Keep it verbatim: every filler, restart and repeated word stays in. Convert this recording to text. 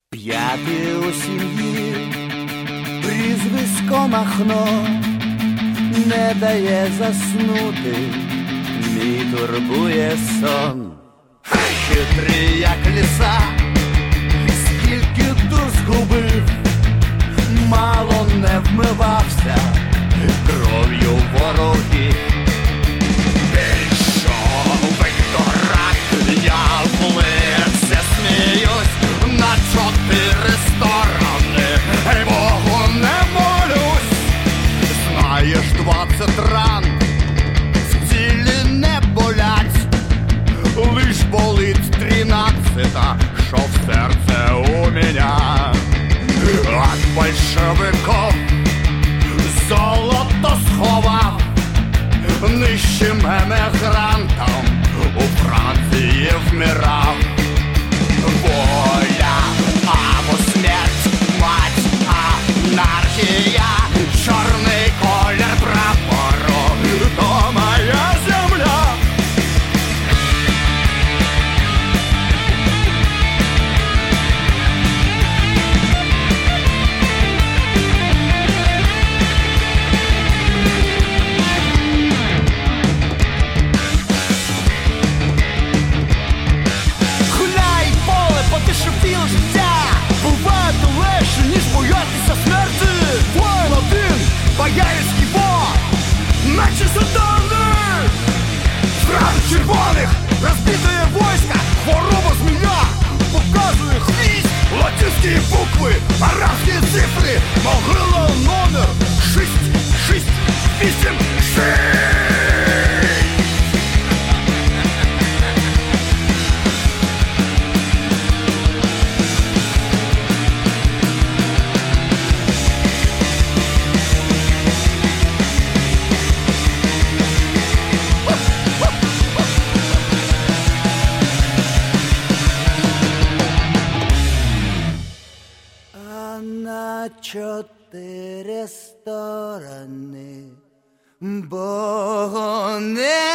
П'ятий у сім'ї, прізвисько Махно, не дає заснути, мій турбує сон. Хитрий, як ліса, скільки дур згубив, мало не вмивався кров'ю ворогів. Більшовик дурак, я в лице сміюсь на чотири сторони, ей Богу не молюсь. Знаєш, двадцять ран в тілі не болять, лиш болить тринадцята, що в серце у меня. От большевиков золото сховав нищим емігрантом, у Франції вмирав. Воля або смерть, мать, анархія, чорний колір прапору, то моя земля. Шепіл життя бувати легше, ніж боятися смерті. Воїн один, боярський бог, наче сатани. Франк червоних розбитає войска, хвороба змія показує хвіст, латинські букви, арабські цифри, могила номер шість, шість, вісім, шість. На чотири сторони Богу не